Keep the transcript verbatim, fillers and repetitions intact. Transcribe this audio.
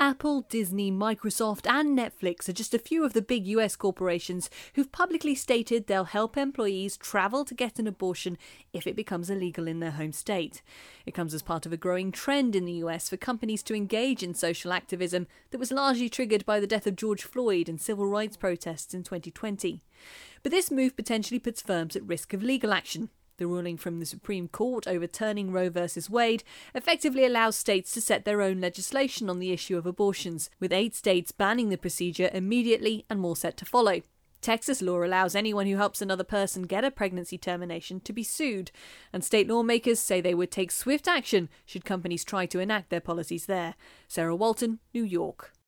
Apple, Disney, Microsoft and Netflix are just a few of the big U S corporations who've publicly stated they'll help employees travel to get an abortion if it becomes illegal in their home state. It comes as part of a growing trend in the U S for companies to engage in social activism that was largely triggered by the death of George Floyd and civil rights protests in twenty twenty. But this move potentially puts firms at risk of legal action. The ruling from the Supreme Court overturning Roe v Wade effectively allows states to set their own legislation on the issue of abortions, with eight states banning the procedure immediately and more set to follow. Texas law allows anyone who helps another person get a pregnancy termination to be sued, and state lawmakers say they would take swift action should companies try to enact their policies there. Sarah Walton, New York.